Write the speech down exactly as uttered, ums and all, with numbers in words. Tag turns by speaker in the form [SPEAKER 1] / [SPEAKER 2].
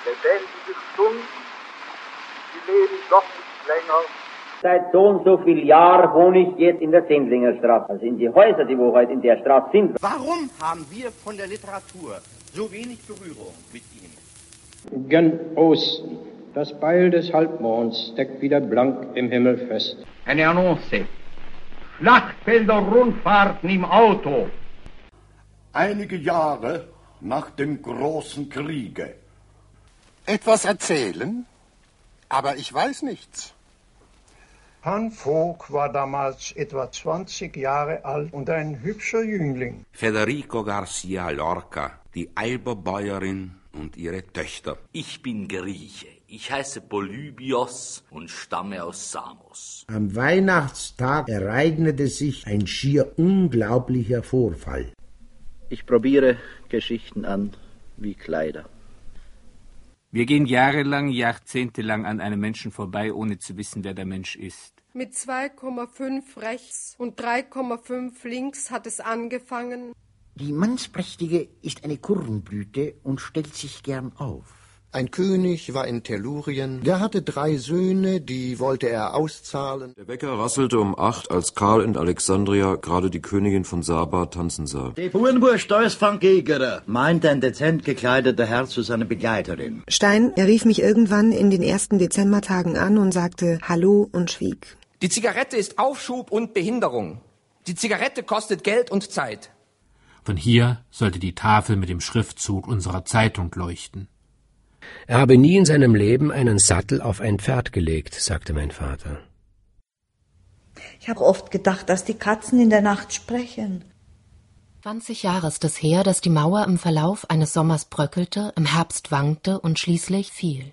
[SPEAKER 1] lebendige Stund, die leben doch nicht länger.
[SPEAKER 2] Seit so und so viel Jahren wohne ich jetzt in der Sendlinger Straße, also in die Häuser, die wo heute in der Straße sind.
[SPEAKER 3] Warum haben wir von der Literatur so wenig Berührung mit ihm?
[SPEAKER 4] Gen Osten. Das Beil des Halbmonds steckt wieder blank im Himmel fest.
[SPEAKER 5] Eine Annonce. Schlachtfelder-Rundfahrten im Auto.
[SPEAKER 6] Einige Jahre nach dem großen Kriege.
[SPEAKER 7] Etwas erzählen? Aber ich weiß nichts.
[SPEAKER 8] Han Vogt war damals etwa zwanzig Jahre alt und ein hübscher Jüngling.
[SPEAKER 9] Federico Garcia Lorca, die Alberbäuerin und ihre Töchter.
[SPEAKER 10] Ich bin Grieche. Ich heiße Polybios und stamme aus Samos.
[SPEAKER 11] Am Weihnachtstag ereignete sich ein schier unglaublicher Vorfall.
[SPEAKER 12] Ich probiere Geschichten an wie Kleider.
[SPEAKER 13] Wir gehen jahrelang, jahrzehntelang an einem Menschen vorbei, ohne zu wissen, wer der Mensch ist.
[SPEAKER 14] Mit zwei Komma fünf rechts und drei Komma fünf links hat es angefangen.
[SPEAKER 15] Die Mannsprächtige ist eine Kurrenblüte und stellt sich gern auf.
[SPEAKER 7] Ein König war in Tellurien, der hatte drei Söhne, die wollte er auszahlen.
[SPEAKER 16] Der Wecker rasselte um acht, als Karl in Alexandria gerade die Königin von Saba tanzen sah.
[SPEAKER 17] Die Fuhrenwurst da ist von Gegerer, meinte ein dezent gekleideter Herr zu seiner Begleiterin.
[SPEAKER 18] Stein, er rief mich irgendwann in den ersten Dezembertagen an und sagte Hallo und schwieg.
[SPEAKER 19] Die Zigarette ist Aufschub und Behinderung. Die Zigarette kostet Geld und Zeit.
[SPEAKER 20] Von hier sollte die Tafel mit dem Schriftzug unserer Zeitung leuchten.
[SPEAKER 3] Er habe nie in seinem Leben einen Sattel auf ein Pferd gelegt, sagte mein Vater.
[SPEAKER 4] Ich habe oft gedacht, dass die Katzen in der Nacht sprechen.
[SPEAKER 5] zwanzig Jahre ist es her, dass die Mauer im Verlauf eines Sommers bröckelte, im Herbst wankte und schließlich fiel.